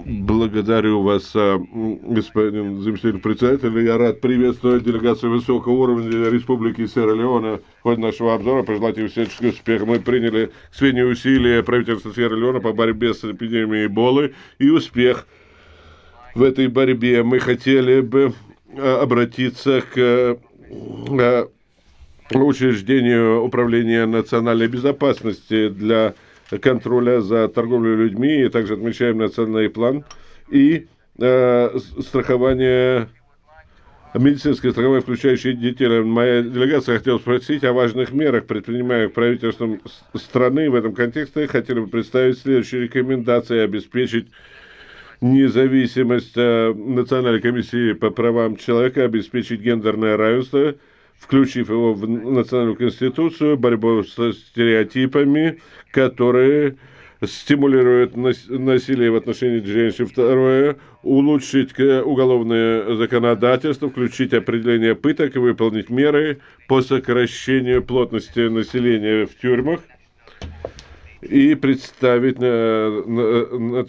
Благодарю вас, господин заместитель председателя. Я рад приветствовать делегацию высокого уровня Республики Сьерра-Леоне в ходе нашего обзора. Пожелать им всяческих успехов. Мы приняли к сведению усилия правительства Сьерра-Леоне по борьбе с эпидемией Эболы и успех в этой борьбе. Мы хотели бы обратиться к учреждению управления национальной безопасности для контроля за торговлей людьми, и также отмечаем национальный план и страхование, медицинское страхование, включающее детей. Моя делегация хотела спросить о важных мерах, предпринимаемых правительством страны в этом контексте. Хотели бы представить следующие рекомендации: обеспечить независимость Национальной комиссии по правам человека, обеспечить гендерное равенство, включив его в национальную конституцию, борьбу со стереотипами, которые стимулируют насилие в отношении женщин. Второе, улучшить уголовное законодательство, включить определение пыток и выполнить меры по сокращению плотности населения в тюрьмах и представить